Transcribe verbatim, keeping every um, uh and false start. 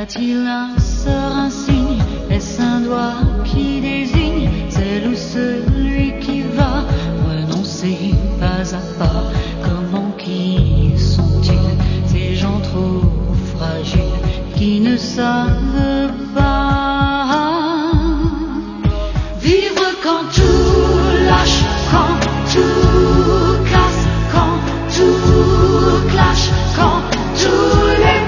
a-t-il un sort, un signe? Est-ce un doigt qui désigne celle ou celui qui va renoncer pas à pas? Comment, qui sont-ils, ces gens trop fragiles qui ne savent